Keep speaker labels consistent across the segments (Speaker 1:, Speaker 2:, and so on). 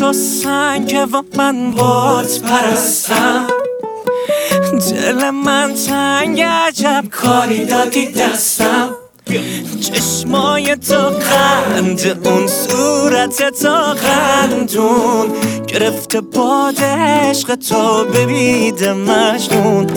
Speaker 1: تو سنگه و من بت پرستم، دل من تنگ عجب کاری دادی دستم. چشمای تو قند، اون صورت تو قندون، گرفته باد عشق تو ببید مجنون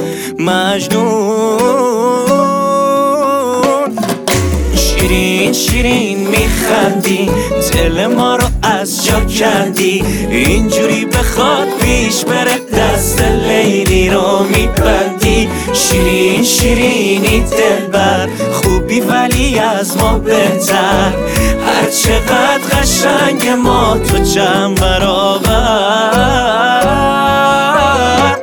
Speaker 1: مجنون. شیرین شیرین میخندی، دل ما رو از جا کندی، اینجوری بخواد پیش بره دست لیلی رو میبندی. شیرین شیرینی دلبر، خوبی ولی از ما بهتر، هر چقدر قشنگ ما تو چند برابر.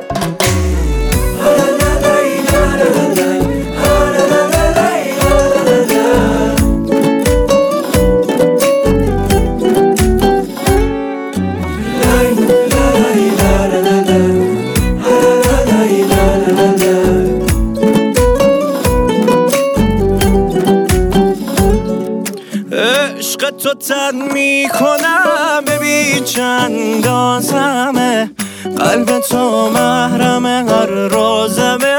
Speaker 1: عشق تو تن میکنم، ببین چند آزمه، قلب تو محرم هر رازمه.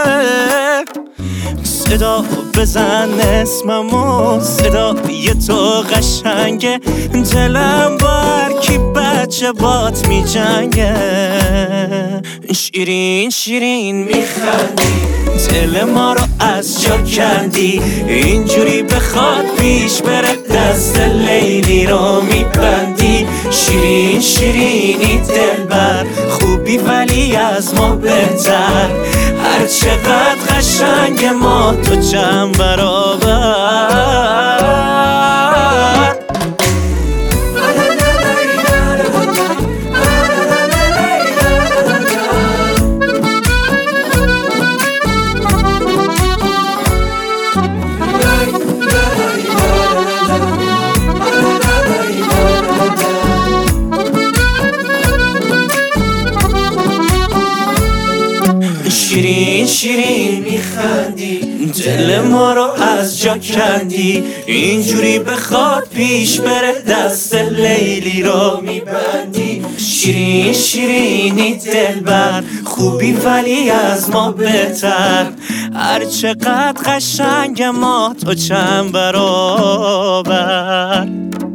Speaker 1: صدا بزن اسممو، صدای تو قشنگه، دلم بر کی بچه بات می جنگه. شیرین شیرین میخندی، دل ما رو از جا کندی، اینجوری بخواد پیش بره دست لیلی رو میبندی. شیرین شیرینی دلبر، خوبی ولی از ما بهتر، هر چقدر قشنگ ما تو چند برابر. شیرین شیرین میخندی، دل ما رو از جا کندی، اینجوری بخواد پیش بره دست لیلی رو میبندی. شیرین شیرینی دلبر، خوبی ولی از ما بهتر، هر چقدر قشنگ ما تو چند برابر.